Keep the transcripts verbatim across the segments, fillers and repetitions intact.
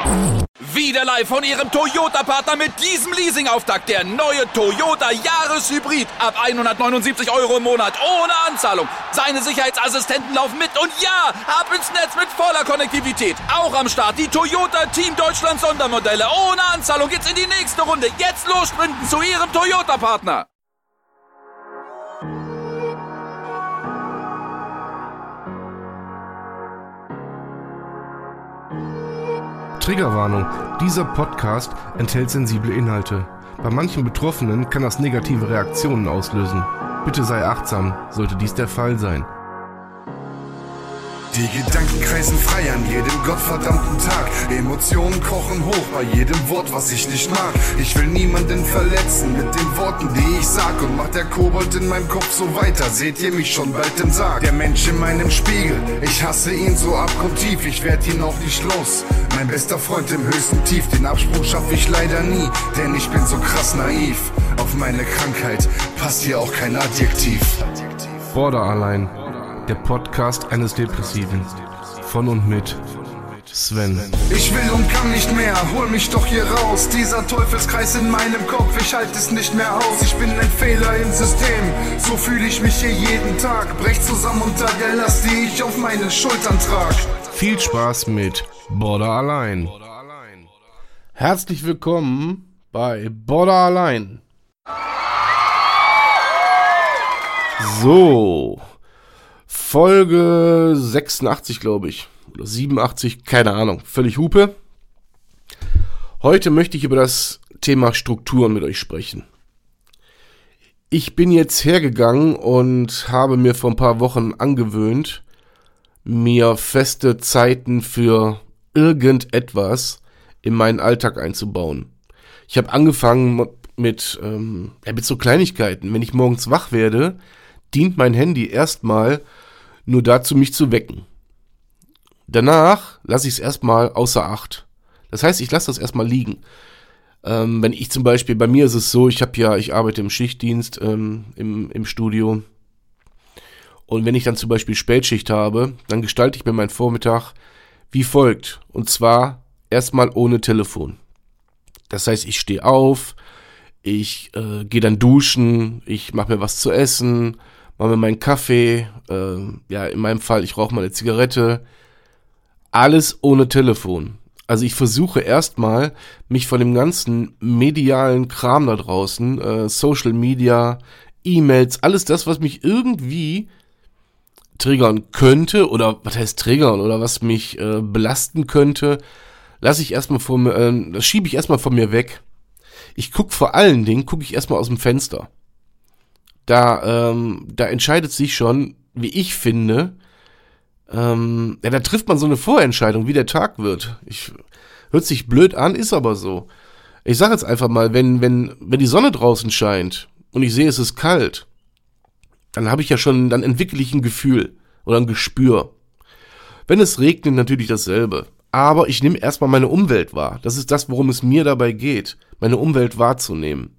Wieder live von Ihrem Toyota-Partner mit diesem Leasing-Auftakt. Der neue Toyota Jahreshybrid. Ab hundertneunundsiebzig Euro im Monat. Ohne Anzahlung. Seine Sicherheitsassistenten laufen mit. Und ja, ab ins Netz mit voller Konnektivität. Auch am Start die Toyota Team Deutschland Sondermodelle. Ohne Anzahlung geht's in die nächste Runde. Jetzt los sprinten zu Ihrem Toyota-Partner. Triggerwarnung. Dieser Podcast enthält sensible Inhalte. Bei manchen Betroffenen kann das negative Reaktionen auslösen. Bitte sei achtsam, sollte dies der Fall sein. Die Gedanken kreisen frei an jedem gottverdammten Tag. Emotionen kochen hoch bei jedem Wort, was ich nicht mag. Ich will niemanden verletzen mit den Worten, die ich sag. Und macht der Kobold in meinem Kopf so weiter, seht ihr mich schon bald im Sarg. Der Mensch in meinem Spiegel, ich hasse ihn so abgrundtief. Ich werd ihn auch nicht los, mein bester Freund im höchsten Tief. Den Absprung schaff ich leider nie, denn ich bin so krass naiv. Auf meine Krankheit passt hier auch kein Adjektiv. Borderline. Der Podcast eines Depressiven. Von und mit Sven. Ich will und kann nicht mehr, hol mich doch hier raus. Dieser Teufelskreis in meinem Kopf, ich halte es nicht mehr aus. Ich bin ein Fehler im System, so fühle ich mich hier jeden Tag. Brech zusammen unter der Last, die ich auf meinen Schultern trag. Viel Spaß mit Borderline. Herzlich willkommen bei Borderline. So... Folge sechsundachtzig, glaube ich. Oder siebenundachtzig, keine Ahnung. Völlig Hupe. Heute möchte ich über das Thema Strukturen mit euch sprechen. Ich bin jetzt hergegangen und habe mir vor ein paar Wochen angewöhnt, mir feste Zeiten für irgendetwas in meinen Alltag einzubauen. Ich habe angefangen mit, ähm, ja, mit so Kleinigkeiten. Wenn ich morgens wach werde, dient mein Handy erstmal nur dazu, mich zu wecken. Danach lasse ich es erstmal außer Acht. Das heißt, ich lasse das erstmal liegen. Ähm, wenn ich zum Beispiel, bei mir ist es so, ich habe ja, ich arbeite im Schichtdienst ähm, im, im Studio. Und wenn ich dann zum Beispiel Spätschicht habe, dann gestalte ich mir meinen Vormittag wie folgt. Und zwar erstmal ohne Telefon. Das heißt, ich stehe auf, ich äh, gehe dann duschen, ich mache mir was zu essen, mache mir meinen Kaffee, äh, ja, in meinem Fall, ich rauche mal eine Zigarette. Alles ohne Telefon. Also ich versuche erstmal, mich von dem ganzen medialen Kram da draußen, äh, Social Media, E-Mails, alles das, was mich irgendwie triggern könnte, oder was heißt triggern, oder was mich äh, belasten könnte, lasse ich erstmal von mir, äh, das schiebe ich erstmal von mir weg. Ich gucke vor allen Dingen, gucke ich erstmal aus dem Fenster. Da, ähm, da entscheidet sich schon, wie ich finde, ähm, ja, da trifft man so eine Vorentscheidung, wie der Tag wird. Ich, hört sich blöd an, ist aber so. Ich sage jetzt einfach mal, wenn, wenn, wenn die Sonne draußen scheint und ich sehe, es ist kalt, dann habe ich ja schon, dann entwickle ich ein Gefühl oder ein Gespür. Wenn es regnet, natürlich dasselbe. Aber ich nehme erstmal meine Umwelt wahr. Das ist das, worum es mir dabei geht, meine Umwelt wahrzunehmen.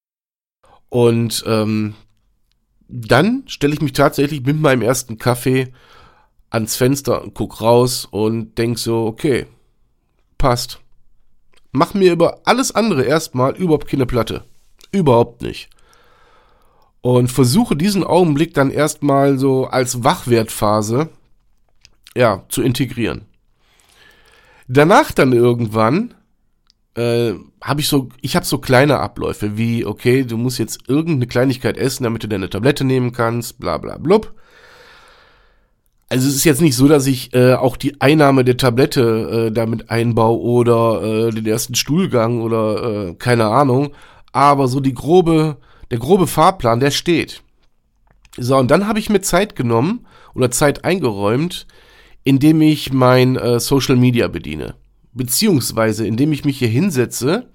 Und ähm, dann stelle ich mich tatsächlich mit meinem ersten Kaffee ans Fenster und guck raus und denk so, okay, passt. Mach mir über alles andere erstmal überhaupt keine Platte. Überhaupt nicht. Und versuche diesen Augenblick dann erstmal so als Wachwertphase, ja, zu integrieren. Danach dann irgendwann äh, habe ich so, ich habe so kleine Abläufe wie, okay, du musst jetzt irgendeine Kleinigkeit essen, damit du deine Tablette nehmen kannst, bla bla blub. Also es ist jetzt nicht so, dass ich äh, auch die Einnahme der Tablette äh, damit einbaue oder äh, den ersten Stuhlgang oder äh, keine Ahnung, aber so die grobe, der grobe Fahrplan, der steht. So, und dann habe ich mir Zeit genommen oder Zeit eingeräumt, indem ich mein äh, Social Media bediene. Beziehungsweise indem ich mich hier hinsetze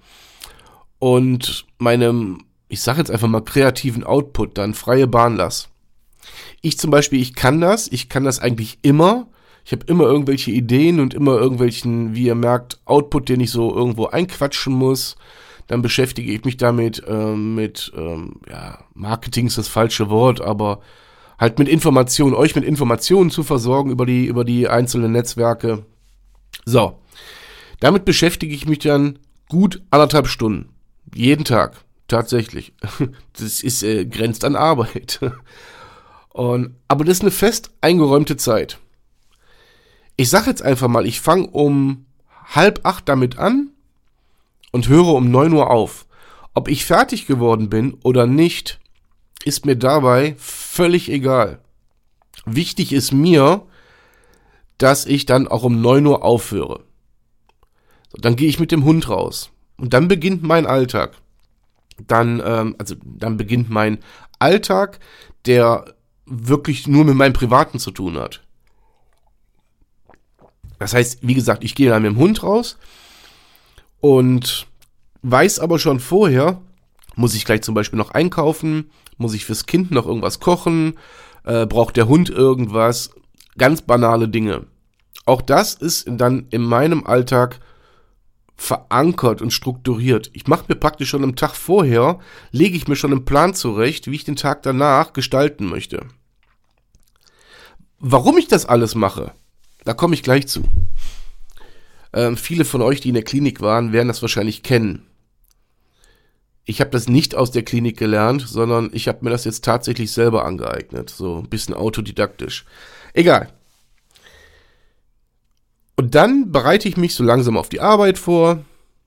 und meinem, ich sage jetzt einfach mal, kreativen Output dann freie Bahn lasse. Ich zum Beispiel, ich kann das, ich kann das eigentlich immer. Ich habe immer irgendwelche Ideen und immer irgendwelchen, wie ihr merkt, Output, den ich so irgendwo einquatschen muss. Dann beschäftige ich mich damit, ähm, mit, ähm, ja, Marketing ist das falsche Wort, aber halt mit Informationen, euch mit Informationen zu versorgen über die, über die einzelnen Netzwerke. So. Damit beschäftige ich mich dann gut anderthalb Stunden. Jeden Tag. Tatsächlich. Das ist, äh, grenzt an Arbeit. Und, aber das ist eine fest eingeräumte Zeit. Ich sage jetzt einfach mal, ich fange um halb acht damit an und höre um neun Uhr auf. Ob ich fertig geworden bin oder nicht, ist mir dabei völlig egal. Wichtig ist mir, dass ich dann auch um neun Uhr aufhöre. So, dann gehe ich mit dem Hund raus. Und dann beginnt mein Alltag. Dann, ähm, also dann beginnt mein Alltag, der wirklich nur mit meinem Privaten zu tun hat. Das heißt, wie gesagt, ich gehe dann mit dem Hund raus und weiß aber schon vorher, muss ich gleich zum Beispiel noch einkaufen, muss ich fürs Kind noch irgendwas kochen, äh, braucht der Hund irgendwas, ganz banale Dinge. Auch das ist dann in meinem Alltag verankert und strukturiert. Ich mache mir praktisch schon am Tag vorher, lege ich mir schon einen Plan zurecht, wie ich den Tag danach gestalten möchte. Warum ich das alles mache, da komme ich gleich zu. Ähm, viele von euch, die in der Klinik waren, werden das wahrscheinlich kennen. Ich habe das nicht aus der Klinik gelernt, sondern ich habe mir das jetzt tatsächlich selber angeeignet. So ein bisschen autodidaktisch. Egal. Und dann bereite ich mich so langsam auf die Arbeit vor.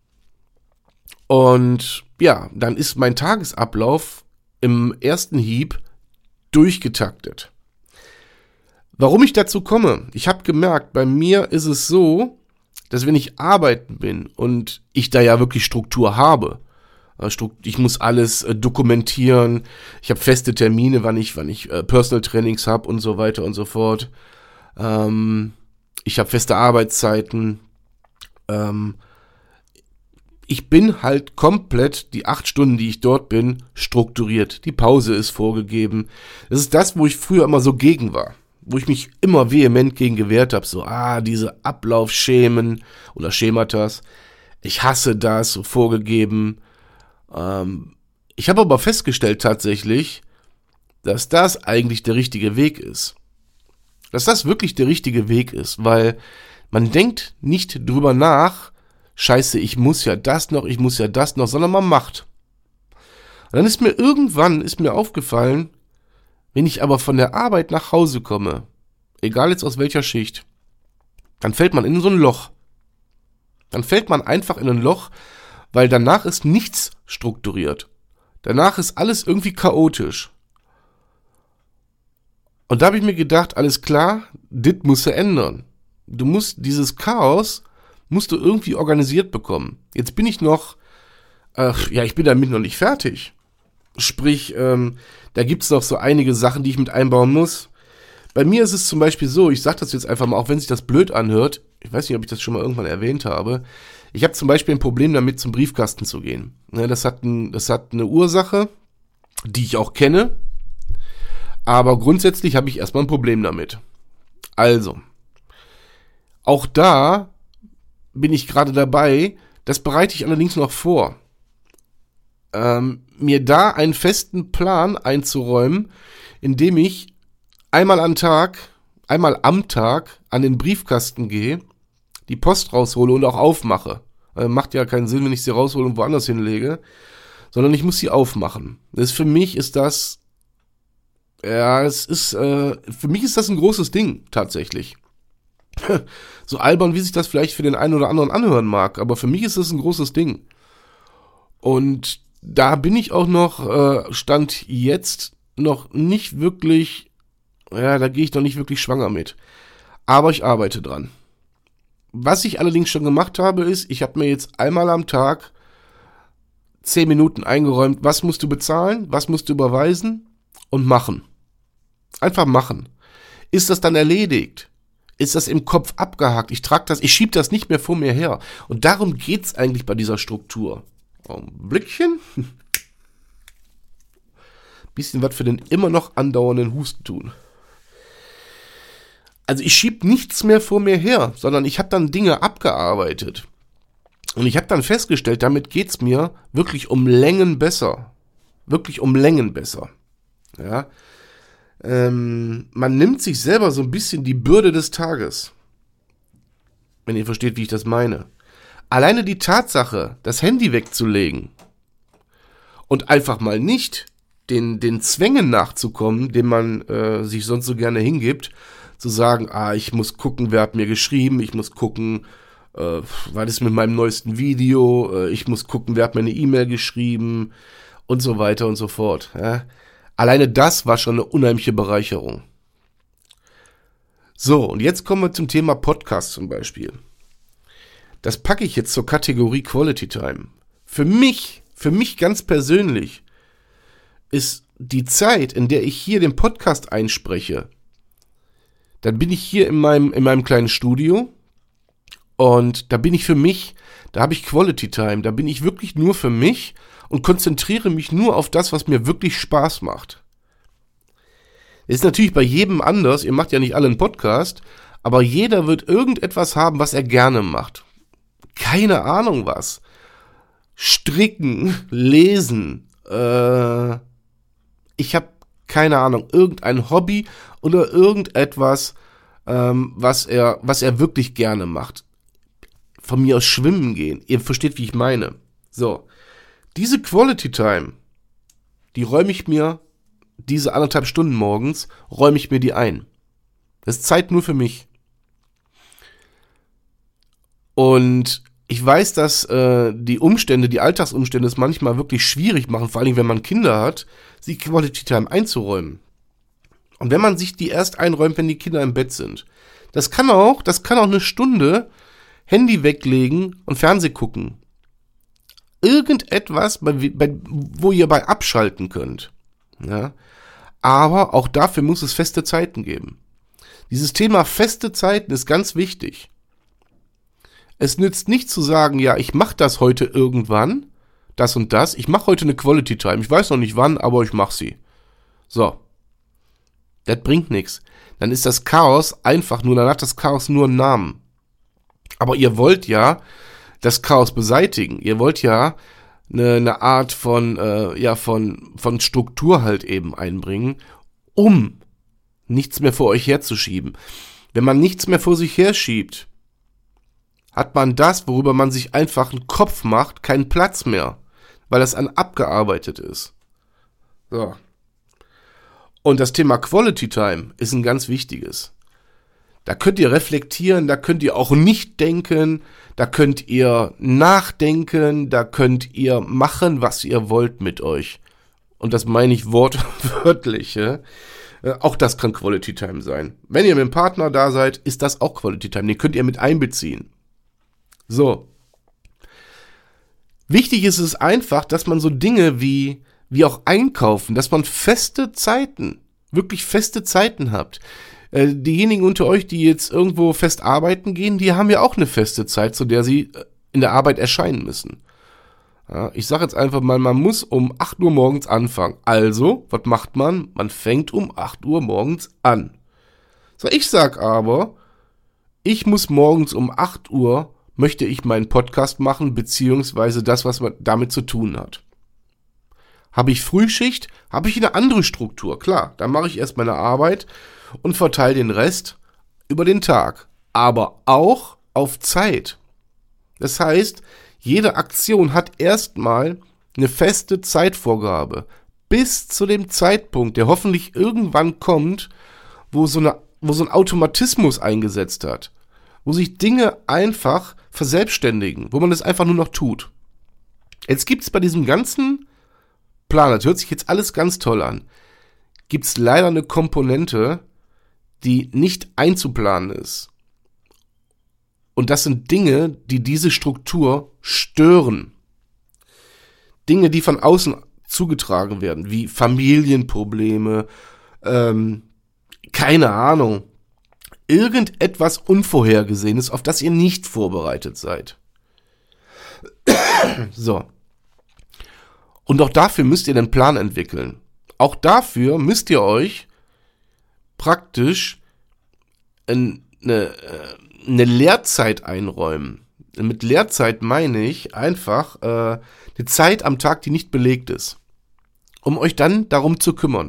Und ja, dann ist mein Tagesablauf im ersten Hieb durchgetaktet. Warum ich dazu komme? Ich habe gemerkt, bei mir ist es so, dass wenn ich arbeiten bin und ich da ja wirklich Struktur habe, ich muss alles dokumentieren, ich habe feste Termine, wann ich, wann ich Personal Trainings habe und so weiter und so fort. Ähm, ich habe feste Arbeitszeiten. Ähm, ich bin halt komplett die acht Stunden, die ich dort bin, strukturiert. Die Pause ist vorgegeben. Das ist das, wo ich früher immer so gegen war. Wo ich mich immer vehement gegen gewehrt habe. So, ah, diese Ablaufschemen oder Schematas. Ich hasse das, so vorgegeben. Ähm, ich habe aber festgestellt tatsächlich, dass das eigentlich der richtige Weg ist. Dass das wirklich der richtige Weg ist, weil man denkt nicht drüber nach, scheiße, ich muss ja das noch, ich muss ja das noch, sondern man macht. Und dann ist mir irgendwann, ist mir aufgefallen, wenn ich aber von der Arbeit nach Hause komme, egal jetzt aus welcher Schicht, dann fällt man in so ein Loch. Dann fällt man einfach in ein Loch, weil danach ist nichts strukturiert. Danach ist alles irgendwie chaotisch. Und da habe ich mir gedacht, alles klar, das musst du ändern. Du musst dieses Chaos, musst du irgendwie organisiert bekommen. Jetzt bin ich noch, ach, ja, ich bin damit noch nicht fertig. Sprich, ähm, da gibt's noch so einige Sachen, die ich mit einbauen muss. Bei mir ist es zum Beispiel so, ich sage das jetzt einfach mal, auch wenn sich das blöd anhört, ich weiß nicht, ob ich das schon mal irgendwann erwähnt habe, ich habe zum Beispiel ein Problem damit, zum Briefkasten zu gehen. Ja, das hat ein, das hat eine Ursache, die ich auch kenne, aber grundsätzlich habe ich erstmal ein Problem damit. Also, auch da bin ich gerade dabei, das bereite ich allerdings noch vor. Ähm, mir da einen festen Plan einzuräumen, indem ich einmal am Tag, einmal am Tag an den Briefkasten gehe, die Post raushole und auch aufmache. Äh, macht ja keinen Sinn, wenn ich sie raushole und woanders hinlege, sondern ich muss sie aufmachen. Das ist, für mich ist das, ja, es ist, äh, für mich ist das ein großes Ding, tatsächlich. So albern, wie sich das vielleicht für den einen oder anderen anhören mag, aber für mich ist das ein großes Ding. Und da bin ich auch noch, äh, Stand jetzt, noch nicht wirklich, ja, da gehe ich noch nicht wirklich schwanger mit. Aber ich arbeite dran. Was ich allerdings schon gemacht habe, ist, ich habe mir jetzt einmal am Tag zehn Minuten eingeräumt, was musst du bezahlen, was musst du überweisen und machen. Einfach machen. Ist das dann erledigt? Ist das im Kopf abgehakt? Ich trage das, ich schiebe das nicht mehr vor mir her. Und darum geht's eigentlich bei dieser Struktur. Augenblickchen. Bisschen was für den immer noch andauernden Husten tun. Also ich schiebe nichts mehr vor mir her, sondern ich habe dann Dinge abgearbeitet. Und ich habe dann festgestellt, damit geht's mir wirklich um Längen besser. Wirklich um Längen besser. Ja. Ähm, man nimmt sich selber so ein bisschen die Bürde des Tages. Wenn ihr versteht, wie ich das meine. Alleine die Tatsache, das Handy wegzulegen und einfach mal nicht den, den Zwängen nachzukommen, dem man äh, sich sonst so gerne hingibt, zu sagen, ah, ich muss gucken, wer hat mir geschrieben, ich muss gucken, äh, was ist mit meinem neuesten Video, äh, ich muss gucken, wer hat mir eine E-Mail geschrieben und so weiter und so fort. Ja. Alleine das war schon eine unheimliche Bereicherung. So, und jetzt kommen wir zum Thema Podcast zum Beispiel. Das packe ich jetzt zur Kategorie Quality Time. Für mich, für mich ganz persönlich, ist die Zeit, in der ich hier den Podcast einspreche, dann bin ich hier in meinem, in meinem kleinen Studio und da bin ich für mich, da habe ich Quality Time, da bin ich wirklich nur für mich und konzentriere mich nur auf das, was mir wirklich Spaß macht. Ist natürlich bei jedem anders, ihr macht ja nicht alle einen Podcast, aber jeder wird irgendetwas haben, was er gerne macht. Keine Ahnung was. Stricken, lesen, äh, ich habe keine Ahnung, irgendein Hobby oder irgendetwas, ähm, was er, was er wirklich gerne macht. Von mir aus schwimmen gehen. Ihr versteht, wie ich meine. So. Diese Quality Time, die räume ich mir, diese anderthalb Stunden morgens, räume ich mir die ein. Das ist Zeit nur für mich. Und ich weiß, dass äh, die Umstände, die Alltagsumstände es manchmal wirklich schwierig machen, vor allem wenn man Kinder hat, sich Quality Time einzuräumen. Und wenn man sich die erst einräumt, wenn die Kinder im Bett sind. Das kann auch, das kann auch eine Stunde Handy weglegen und Fernseh gucken. Irgendetwas, bei, bei, wo ihr bei abschalten könnt. Ja? Aber auch dafür muss es feste Zeiten geben. Dieses Thema feste Zeiten ist ganz wichtig. Es nützt nicht zu sagen, ja, ich mache das heute irgendwann, das und das. Ich mache heute eine Quality Time. Ich weiß noch nicht wann, aber ich mache sie. So. Das bringt nichts. Dann ist das Chaos einfach nur, dann hat das Chaos nur einen Namen. Aber ihr wollt ja das Chaos beseitigen. Ihr wollt ja eine, eine Art von, äh, ja, von, von Struktur halt eben einbringen, um nichts mehr vor euch herzuschieben. Wenn man nichts mehr vor sich herschiebt, hat man das, worüber man sich einfach einen Kopf macht, keinen Platz mehr, weil das an abgearbeitet ist. So. Und das Thema Quality Time ist ein ganz wichtiges. Da könnt ihr reflektieren, da könnt ihr auch nicht denken, da könnt ihr nachdenken, da könnt ihr machen, was ihr wollt mit euch. Und das meine ich wortwörtlich. Ja? Auch das kann Quality Time sein. Wenn ihr mit dem Partner da seid, ist das auch Quality Time. Den könnt ihr mit einbeziehen. So. Wichtig ist es einfach, dass man so Dinge wie, wie auch Einkaufen, dass man feste Zeiten, wirklich feste Zeiten habt. Äh, diejenigen unter euch, die jetzt irgendwo fest arbeiten gehen, die haben ja auch eine feste Zeit, zu der sie in der Arbeit erscheinen müssen. Ja, ich sage jetzt einfach mal, man muss um acht Uhr morgens anfangen. Also, was macht man? Man fängt um acht Uhr morgens an. So, ich sag aber, ich muss morgens um acht Uhr möchte ich meinen Podcast machen, beziehungsweise das, was man damit zu tun hat. Habe ich Frühschicht, habe ich eine andere Struktur, klar. Dann mache ich erst meine Arbeit und verteile den Rest über den Tag. Aber auch auf Zeit. Das heißt, jede Aktion hat erstmal eine feste Zeitvorgabe. Bis zu dem Zeitpunkt, der hoffentlich irgendwann kommt, wo so, eine, wo so ein Automatismus eingesetzt hat. Wo sich Dinge einfach verselbstständigen, wo man es einfach nur noch tut. Jetzt gibt es bei diesem ganzen Plan, das hört sich jetzt alles ganz toll an, gibt es leider eine Komponente, die nicht einzuplanen ist. Und das sind Dinge, die diese Struktur stören. Dinge, die von außen zugetragen werden, wie Familienprobleme, ähm, keine Ahnung, irgendetwas Unvorhergesehenes, auf das ihr nicht vorbereitet seid. So. Und auch dafür müsst ihr einen Plan entwickeln. Auch dafür müsst ihr euch praktisch eine, eine Lehrzeit einräumen. Mit Lehrzeit meine ich einfach äh, eine Zeit am Tag, die nicht belegt ist. Um euch dann darum zu kümmern.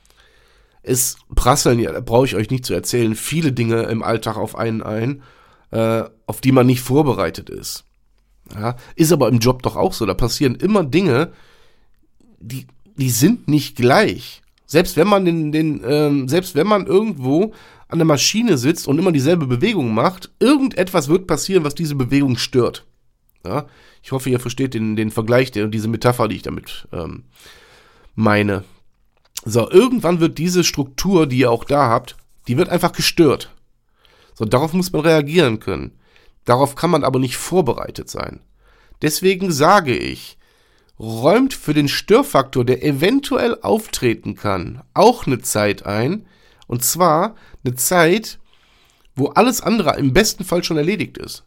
Es prasseln, ja, da brauche ich euch nicht zu erzählen, viele Dinge im Alltag auf einen ein. äh, auf die man nicht vorbereitet ist. Ja, ist aber im Job doch auch so. Da passieren immer Dinge, die, die sind nicht gleich. Selbst wenn man den, den, ähm, selbst wenn man irgendwo an der Maschine sitzt und immer dieselbe Bewegung macht, irgendetwas wird passieren, was diese Bewegung stört. Ja, ich hoffe, ihr versteht den, den Vergleich, der, diese Metapher, die ich damit ähm, meine. So, irgendwann wird diese Struktur, die ihr auch da habt, die wird einfach gestört. So, darauf muss man reagieren können. Darauf kann man aber nicht vorbereitet sein. Deswegen sage ich, räumt für den Störfaktor, der eventuell auftreten kann, auch eine Zeit ein. Und zwar eine Zeit, wo alles andere im besten Fall schon erledigt ist.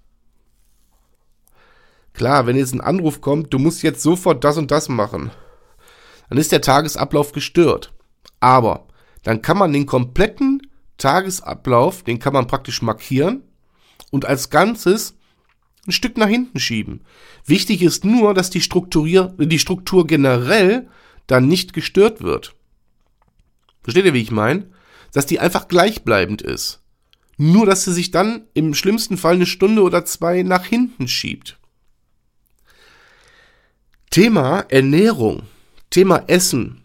Klar, wenn jetzt ein Anruf kommt, du musst jetzt sofort das und das machen, dann ist der Tagesablauf gestört. Aber dann kann man den kompletten Tagesablauf, den kann man praktisch markieren und als Ganzes ein Stück nach hinten schieben. Wichtig ist nur, dass die Struktur, die Struktur generell dann nicht gestört wird. Versteht ihr, wie ich meine? Dass die einfach gleichbleibend ist. Nur, dass sie sich dann im schlimmsten Fall eine Stunde oder zwei nach hinten schiebt. Thema Ernährung, Thema Essen.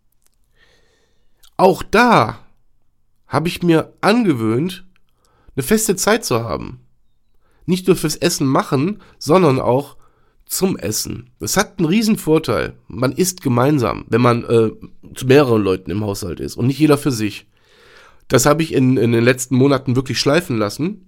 Auch da habe ich mir angewöhnt, eine feste Zeit zu haben. Nicht nur fürs Essen machen, sondern auch zum Essen. Das hat einen riesen Vorteil. Man isst gemeinsam, wenn man äh, zu mehreren Leuten im Haushalt ist und nicht jeder für sich. Das habe ich in, in den letzten Monaten wirklich schleifen lassen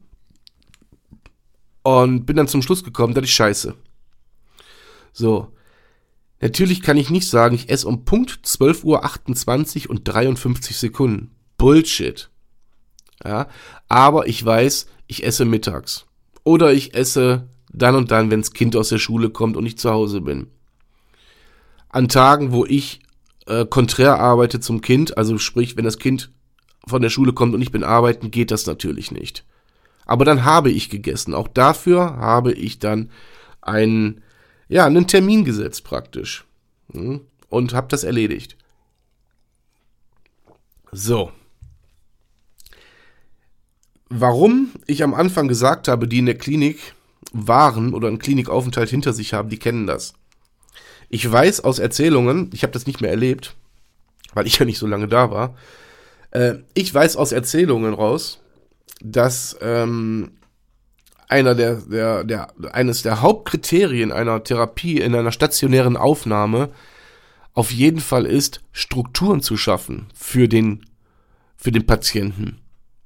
und bin dann zum Schluss gekommen, das ist scheiße. So, natürlich kann ich nicht sagen, ich esse um Punkt zwölf Uhr achtundzwanzig und dreiundfünfzig Sekunden. Bullshit. Ja, aber ich weiß, ich esse mittags. Oder ich esse dann und dann, wenn das Kind aus der Schule kommt und ich zu Hause bin. An Tagen, wo ich äh, konträr arbeite zum Kind, also sprich, wenn das Kind von der Schule kommt und ich bin arbeiten, geht das natürlich nicht. Aber dann habe ich gegessen. Auch dafür habe ich dann einen, ja, einen Termin gesetzt praktisch. Und habe das erledigt. So. Warum ich am Anfang gesagt habe, die in der Klinik waren oder einen Klinikaufenthalt hinter sich haben, die kennen das. Ich weiß aus Erzählungen, ich habe das nicht mehr erlebt, weil ich ja nicht so lange da war, äh, ich weiß aus Erzählungen raus, dass ähm, einer der, der, der, eines der Hauptkriterien einer Therapie in einer stationären Aufnahme auf jeden Fall ist, Strukturen zu schaffen für den, für den Patienten.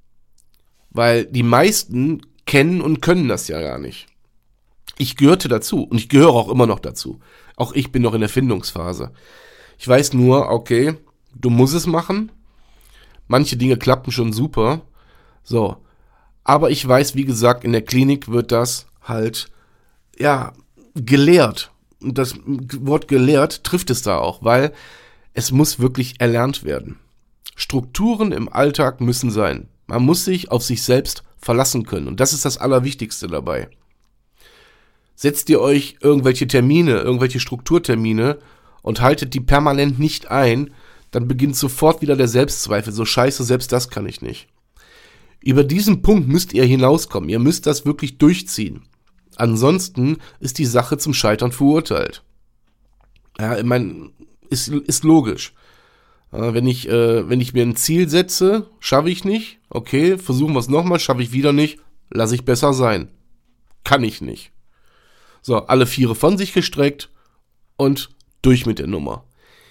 Weil die meisten kennen und können das ja gar nicht. Ich gehörte dazu und ich gehöre auch immer noch dazu. Auch ich bin noch in der Findungsphase. Ich weiß nur, okay, du musst es machen. Manche Dinge klappen schon super. So. Aber ich weiß, wie gesagt, in der Klinik wird das halt, ja, gelehrt. Und das Wort gelehrt trifft es da auch, weil es muss wirklich erlernt werden. Strukturen im Alltag müssen sein. Man muss sich auf sich selbst verlassen können. Und das ist das Allerwichtigste dabei. Setzt ihr euch irgendwelche Termine, irgendwelche Strukturtermine und haltet die permanent nicht ein, dann beginnt sofort wieder der Selbstzweifel. So scheiße, selbst das kann ich nicht. Über diesen Punkt müsst ihr hinauskommen. Ihr müsst das wirklich durchziehen. Ansonsten ist die Sache zum Scheitern verurteilt. Ja, ich meine, ist, ist logisch. Ja, wenn ich, äh, wenn ich mir ein Ziel setze, schaffe ich nicht. Okay, versuchen wir es nochmal, schaffe ich wieder nicht. Lasse ich besser sein. Kann ich nicht. So, alle Viere von sich gestreckt und durch mit der Nummer.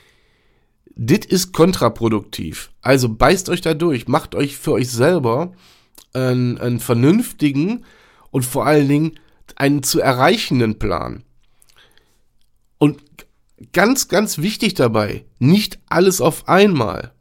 Dit ist kontraproduktiv. Also beißt euch da durch. Macht euch für euch selber einen, einen vernünftigen und vor allen Dingen einen zu erreichenden Plan. Und ganz, ganz wichtig dabei, nicht alles auf einmal.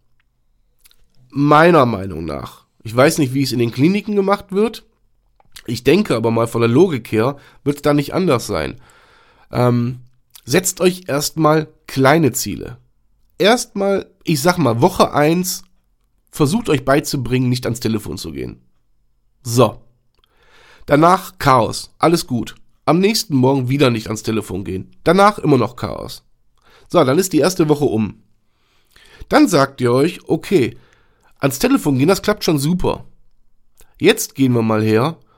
Meiner Meinung nach. Ich weiß nicht, wie es in den Kliniken gemacht wird. Ich denke aber mal von der Logik her, wird es da nicht anders sein. Ähm, setzt euch erstmal kleine Ziele. Erstmal, ich sag mal, Woche eins, versucht euch beizubringen, nicht ans Telefon zu gehen. So. Danach Chaos. Alles gut. Am nächsten Morgen wieder nicht ans Telefon gehen. Danach immer noch Chaos. So, dann ist die erste Woche um. Dann sagt ihr euch, okay, ans Telefon gehen, das klappt schon super. Jetzt gehen wir mal her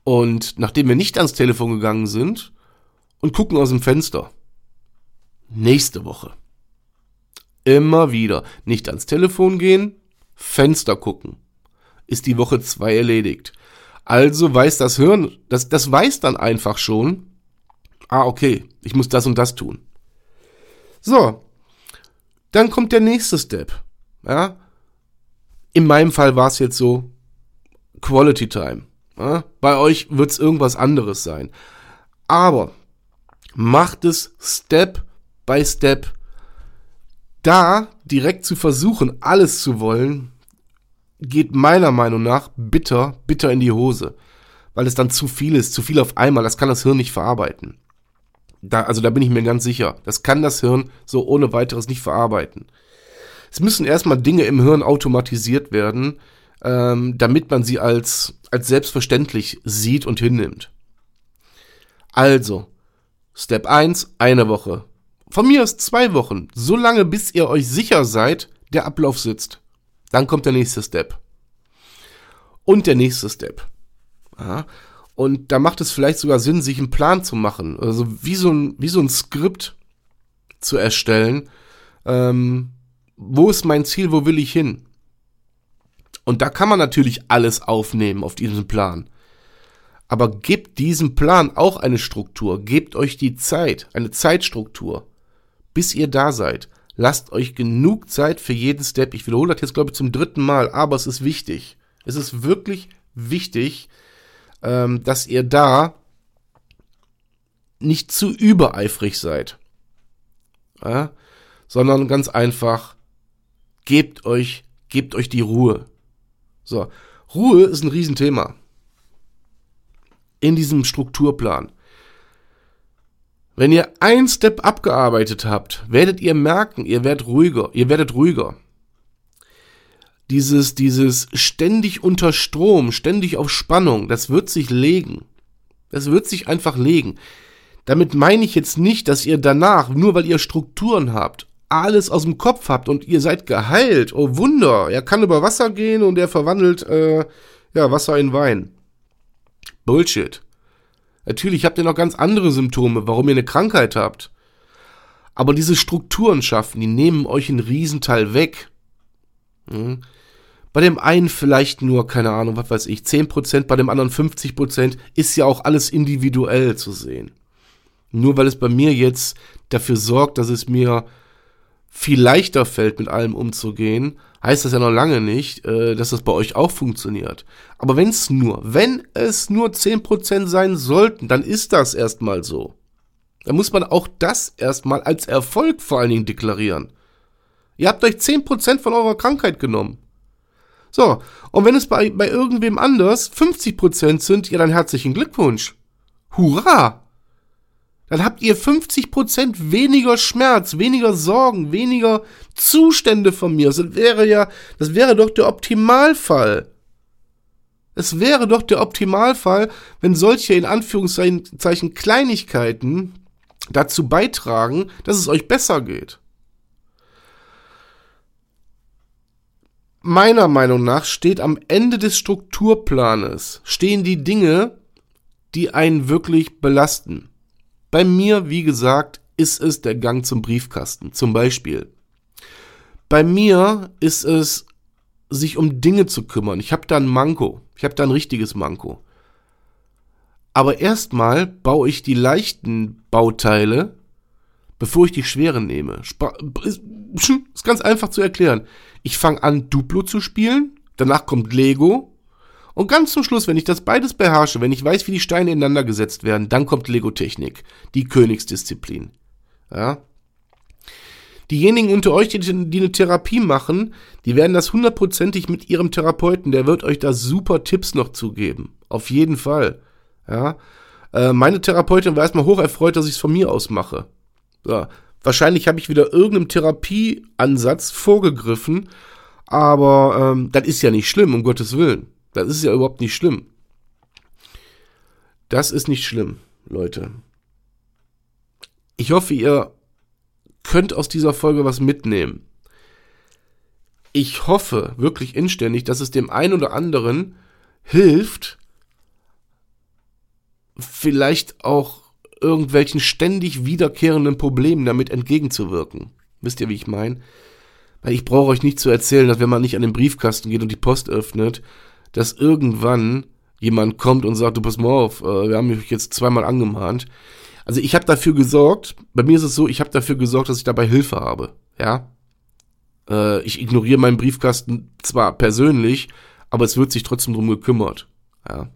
Und nachdem wir nicht ans Telefon gegangen sind und gucken aus dem Fenster. Nächste Woche. Immer wieder. Nicht ans Telefon gehen, Fenster gucken. Ist die Woche zwei erledigt. Also weiß das Hirn, das, das weiß dann einfach schon, ah, okay, ich muss das und das tun. So, dann kommt der nächste Step. Ja? In meinem Fall war es jetzt so, Quality Time. Ja? Bei euch wird es irgendwas anderes sein. Aber macht es Step by Step. Da direkt zu versuchen, alles zu wollen, geht meiner Meinung nach bitter, bitter in die Hose. Weil es dann zu viel ist, zu viel auf einmal. Das kann das Hirn nicht verarbeiten. Da, also da bin ich mir ganz sicher. Das kann das Hirn so ohne weiteres nicht verarbeiten. Es müssen erstmal Dinge im Hirn automatisiert werden, ähm, damit man sie als, als selbstverständlich sieht und hinnimmt. Also, Step eins, eine Woche. Von mir aus zwei Wochen. So lange, bis ihr euch sicher seid, der Ablauf sitzt. Dann kommt der nächste Step. Und der nächste Step. Ja. Und da macht es vielleicht sogar Sinn, sich einen Plan zu machen. Also wie so ein, wie so ein Skript zu erstellen. Ähm, wo ist mein Ziel, wo will ich hin? Und da kann man natürlich alles aufnehmen auf diesem Plan. Aber gebt diesem Plan auch eine Struktur. Gebt euch die Zeit, eine Zeitstruktur, bis ihr da seid. Lasst euch genug Zeit für jeden Step. Ich wiederhole das jetzt, glaube ich, zum dritten Mal, aber es ist wichtig. Es ist wirklich wichtig, ähm, dass ihr da nicht zu übereifrig seid. Ja? Sondern ganz einfach, gebt euch, gebt euch die Ruhe. So, Ruhe ist ein Riesenthema in diesem Strukturplan. Wenn ihr ein Step abgearbeitet habt, werdet ihr merken, ihr werdet ruhiger, ihr werdet ruhiger. Dieses, dieses ständig unter Strom, ständig auf Spannung, das wird sich legen. Das wird sich einfach legen. Damit meine ich jetzt nicht, dass ihr danach, nur weil ihr Strukturen habt, alles aus dem Kopf habt und ihr seid geheilt. Oh Wunder, er kann über Wasser gehen und er verwandelt äh, ja, Wasser in Wein. Bullshit. Natürlich habt ihr noch ganz andere Symptome, warum ihr eine Krankheit habt. Aber diese Strukturen schaffen, die nehmen euch einen Riesenteil weg. Hm. Bei dem einen vielleicht nur, keine Ahnung, was weiß ich, zehn Prozent, bei dem anderen fünfzig Prozent, ist ja auch alles individuell zu sehen. Nur weil es bei mir jetzt dafür sorgt, dass es mir viel leichter fällt, mit allem umzugehen, heißt das ja noch lange nicht, äh, dass das bei euch auch funktioniert. Aber wenn es nur, wenn es nur zehn Prozent sein sollten, dann ist das erstmal so. Dann muss man auch das erstmal als Erfolg vor allen Dingen deklarieren. Ihr habt euch zehn Prozent von eurer Krankheit genommen. So, und wenn es bei, bei irgendwem anders fünfzig Prozent sind, ja dann herzlichen Glückwunsch. Hurra! Dann habt ihr fünfzig Prozent weniger Schmerz, weniger Sorgen, weniger Zustände von mir. Das wäre ja, das wäre doch der Optimalfall. Es wäre doch der Optimalfall, wenn solche in Anführungszeichen Kleinigkeiten dazu beitragen, dass es euch besser geht. Meiner Meinung nach steht am Ende des Strukturplanes, stehen die Dinge, die einen wirklich belasten. Bei mir, wie gesagt, ist es der Gang zum Briefkasten, zum Beispiel. Bei mir ist es, sich um Dinge zu kümmern. Ich habe da ein Manko. Ich habe da ein richtiges Manko. Aber erstmal baue ich die leichten Bauteile, bevor ich die schweren nehme. Sp- ist, ist ganz einfach zu erklären. Ich fange an, Duplo zu spielen, danach kommt Lego. Und ganz zum Schluss, wenn ich das beides beherrsche, wenn ich weiß, wie die Steine ineinander gesetzt werden, dann kommt Lego-Technik, die Königsdisziplin. Ja. Diejenigen unter euch, die, die eine Therapie machen, die werden das hundertprozentig mit ihrem Therapeuten, der wird euch da super Tipps noch zugeben. Auf jeden Fall. Ja. Äh, meine Therapeutin war erstmal hoch erfreut, dass ich es von mir aus mache. So. Wahrscheinlich habe ich wieder irgendeinem Therapieansatz vorgegriffen, aber ähm, das ist ja nicht schlimm, um Gottes Willen. Das ist ja überhaupt nicht schlimm. Das ist nicht schlimm, Leute. Ich hoffe, ihr könnt aus dieser Folge was mitnehmen. Ich hoffe wirklich inständig, dass es dem einen oder anderen hilft, vielleicht auch irgendwelchen ständig wiederkehrenden Problemen damit entgegenzuwirken. Wisst ihr, wie ich meine? Weil ich brauche euch nicht zu erzählen, dass wenn man nicht an den Briefkasten geht und die Post öffnet, dass irgendwann jemand kommt und sagt, du pass mal auf, wir haben mich jetzt zweimal angemahnt. Also ich habe dafür gesorgt, bei mir ist es so, ich habe dafür gesorgt, dass ich dabei Hilfe habe, ja. Äh, ich ignoriere meinen Briefkasten zwar persönlich, aber es wird sich trotzdem drum gekümmert, ja.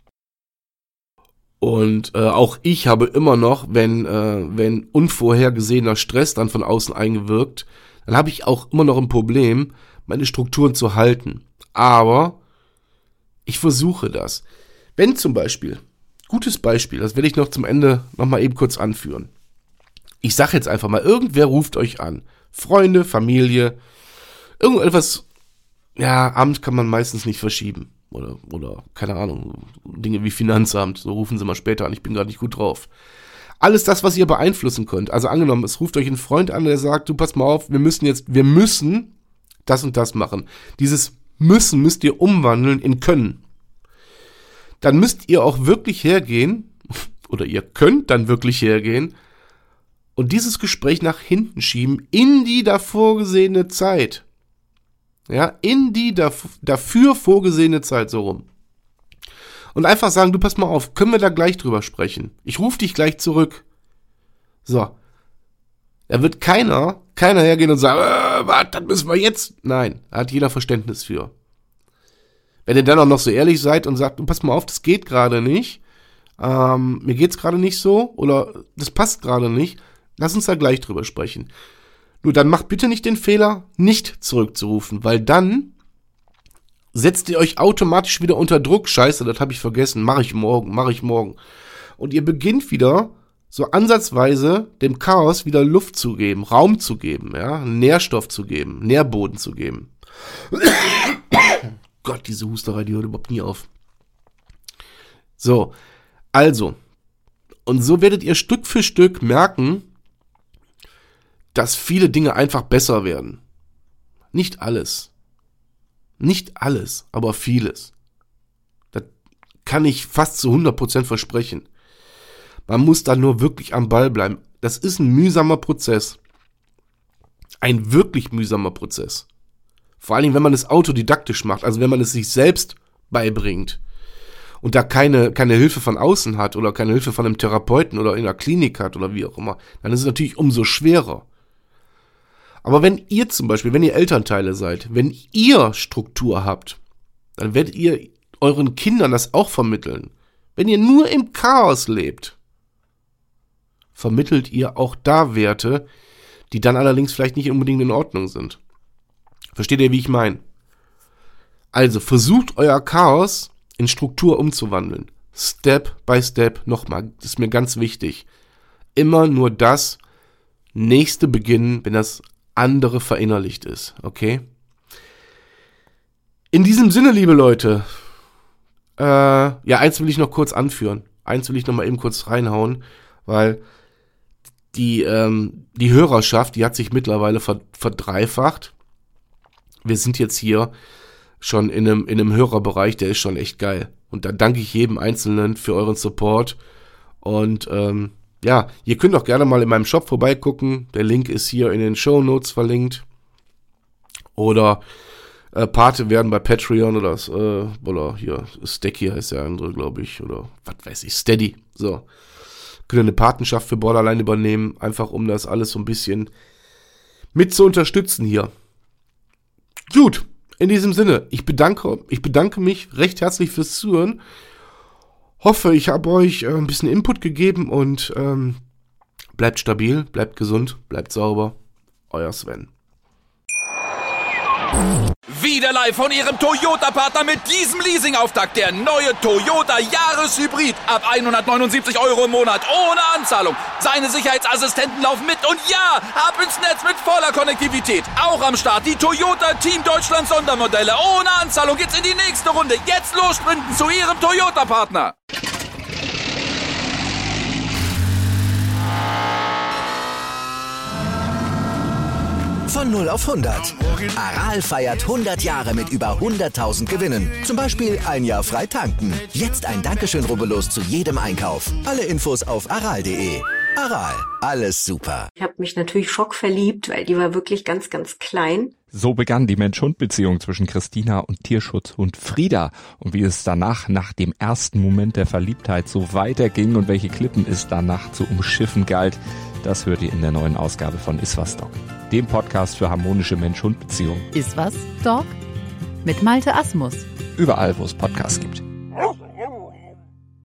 Und äh, auch ich habe immer noch, wenn äh, wenn unvorhergesehener Stress dann von außen eingewirkt, dann habe ich auch immer noch ein Problem, meine Strukturen zu halten. Aber ich versuche das. Wenn zum Beispiel, gutes Beispiel, das werde ich noch zum Ende nochmal eben kurz anführen. Ich sage jetzt einfach mal, irgendwer ruft euch an. Freunde, Familie, irgendetwas, ja, Amt kann man meistens nicht verschieben. Oder, oder, keine Ahnung, Dinge wie Finanzamt, so rufen sie mal später an, ich bin gerade nicht gut drauf. Alles das, was ihr beeinflussen könnt. Also angenommen, es ruft euch ein Freund an, der sagt, du pass mal auf, wir müssen jetzt, wir müssen das und das machen. Dieses müssen müsst ihr umwandeln in können. Dann müsst ihr auch wirklich hergehen, oder ihr könnt dann wirklich hergehen und dieses Gespräch nach hinten schieben in die davor gesehene Zeit. Ja, in die daf- dafür vorgesehene Zeit, so rum. Und einfach sagen, du pass mal auf, können wir da gleich drüber sprechen? Ich rufe dich gleich zurück. So. Da wird keiner, keiner hergehen und sagen, äh, was, das müssen wir jetzt. Nein, da hat jeder Verständnis für. Wenn ihr dann auch noch so ehrlich seid und sagt, du pass mal auf, das geht gerade nicht, ähm, mir geht's gerade nicht so, oder das passt gerade nicht, lass uns da gleich drüber sprechen. Nur dann macht bitte nicht den Fehler, nicht zurückzurufen, weil dann setzt ihr euch automatisch wieder unter Druck. Scheiße, das habe ich vergessen, mache ich morgen, mache ich morgen. Und ihr beginnt wieder so ansatzweise dem Chaos wieder Luft zu geben, Raum zu geben, ja, Nährstoff zu geben, Nährboden zu geben. Gott, diese Husterei, die hört überhaupt nie auf. So, also, und so werdet ihr Stück für Stück merken, dass viele Dinge einfach besser werden. Nicht alles. Nicht alles, aber vieles. Das kann ich fast zu hundert Prozent versprechen. Man muss da nur wirklich am Ball bleiben. Das ist ein mühsamer Prozess. Ein wirklich mühsamer Prozess. Vor allen Dingen, wenn man es autodidaktisch macht, also wenn man es sich selbst beibringt und da keine, keine Hilfe von außen hat oder keine Hilfe von einem Therapeuten oder in einer Klinik hat oder wie auch immer, dann ist es natürlich umso schwerer. Aber wenn ihr zum Beispiel, wenn ihr Elternteile seid, wenn ihr Struktur habt, dann werdet ihr euren Kindern das auch vermitteln. Wenn ihr nur im Chaos lebt, vermittelt ihr auch da Werte, die dann allerdings vielleicht nicht unbedingt in Ordnung sind. Versteht ihr, wie ich meine? Also versucht euer Chaos in Struktur umzuwandeln. Step by Step, nochmal, das ist mir ganz wichtig. Immer nur das nächste beginnen, wenn das andere verinnerlicht ist, okay? In diesem Sinne, liebe Leute, äh, ja, eins will ich noch kurz anführen. Eins will ich noch mal eben kurz reinhauen, weil die, ähm, die Hörerschaft, die hat sich mittlerweile verdreifacht. Wir sind jetzt hier schon in einem, in einem Hörerbereich, der ist schon echt geil. Und da danke ich jedem Einzelnen für euren Support. Und ähm, ja, ihr könnt auch gerne mal in meinem Shop vorbeigucken. Der Link ist hier in den Shownotes verlinkt. Oder äh, Pate werden bei Patreon oder, äh, oder hier, Steady heißt der andere, glaube ich. Oder was weiß ich, Steady. So. Könnt ihr eine Patenschaft für Borderline übernehmen, einfach um das alles so ein bisschen mit zu unterstützen hier. Gut, in diesem Sinne, ich bedanke, ich bedanke mich recht herzlich fürs Zuhören. Hoffe, ich habe euch äh, ein bisschen Input gegeben und ähm, bleibt stabil, bleibt gesund, bleibt sauber. Euer Sven. Wieder live von Ihrem Toyota-Partner mit diesem Leasing-Auftakt. Der neue Toyota Jahreshybrid. Ab hundertneunundsiebzig Euro im Monat. Ohne Anzahlung. Seine Sicherheitsassistenten laufen mit. Und ja, ab ins Netz mit voller Konnektivität. Auch am Start die Toyota Team Deutschland Sondermodelle. Ohne Anzahlung geht's in die nächste Runde. Jetzt los sprinten zu Ihrem Toyota-Partner. Von null auf hundert. Aral feiert hundert Jahre mit über hunderttausend Gewinnen. Zum Beispiel ein Jahr frei tanken. Jetzt ein Dankeschön, rubbellos zu jedem Einkauf. Alle Infos auf aral punkt de. Aral, alles super. Ich habe mich natürlich schockverliebt, weil die war wirklich ganz, ganz klein. So begann die Mensch-Hund-Beziehung zwischen Christina und Tierschutzhund Frieda. Und wie es danach, nach dem ersten Moment der Verliebtheit, so weiterging und welche Klippen es danach zu umschiffen galt, das hört ihr in der neuen Ausgabe von Iswas Dog, dem Podcast für harmonische Mensch-Hund-Beziehungen. Iswas Dog? Mit Malte Asmus. Überall, wo es Podcasts gibt.